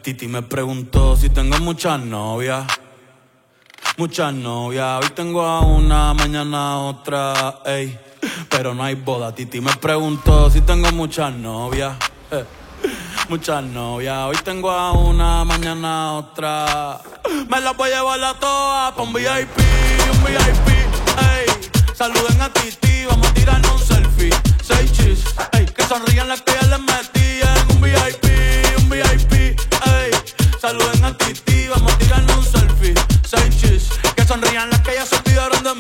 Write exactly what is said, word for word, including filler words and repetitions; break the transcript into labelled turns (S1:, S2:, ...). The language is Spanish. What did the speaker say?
S1: Titi me preguntó si tengo muchas novias. Muchas novias, hoy tengo a una, mañana a otra, ey. Pero no hay boda. Titi me preguntó si tengo muchas novias. Eh. Muchas novias, hoy tengo a una, mañana a otra. Me las voy a llevar a todas pa' un V I P, un V I P, ey. Saluden a Titi, vamos a tirarnos un selfie. Seis chis, ey. Que sonrían las que ya les meto.